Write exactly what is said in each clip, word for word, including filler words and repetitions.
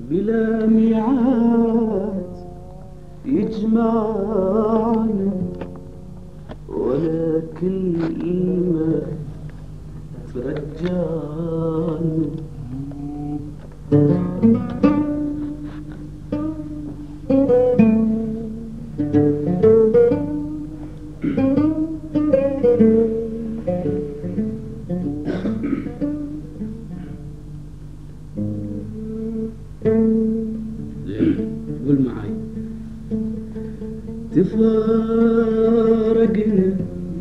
بلا ميعاد يجمعنا ولا كلمة ترجعنا. قول معي. تفارقنا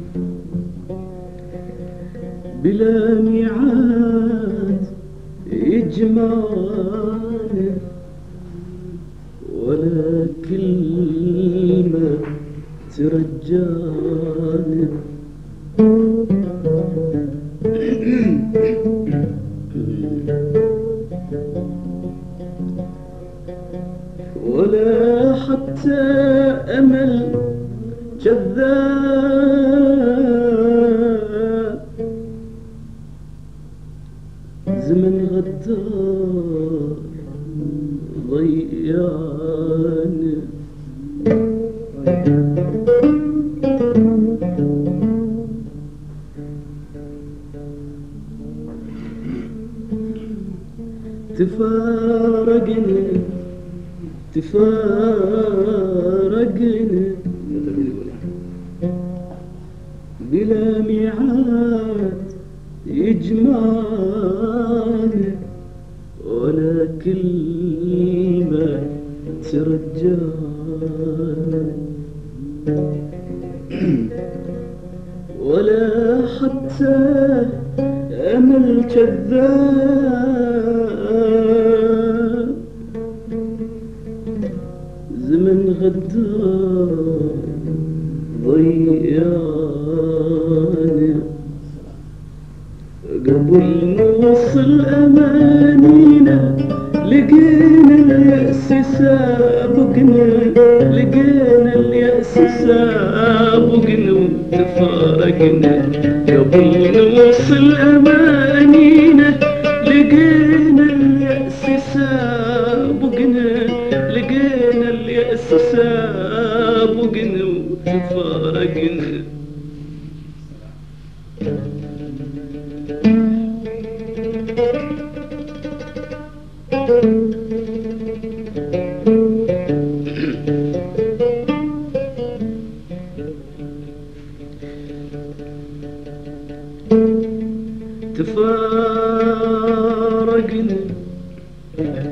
بلا ميعاد يجمعنا ولا كلمة ترجعنا. ولا حتى أمل كذاب زمن غدار ضيعنا. تفارقنا تفارقنا بلا ميعاد يجمعنا ولا كلمة ترجعنا. ولا حتى أمل كذاب زمن غدار ضيعنا. قبل نوصل أمانينا لقينا اليأس سابقنا، لقينا اليأس سابقنا وتفارقنا. قبل نوصل أمانينا لقينا اليأس سابقنا، لقينا اليأس سابقنا وتفارقنا. تفارقنا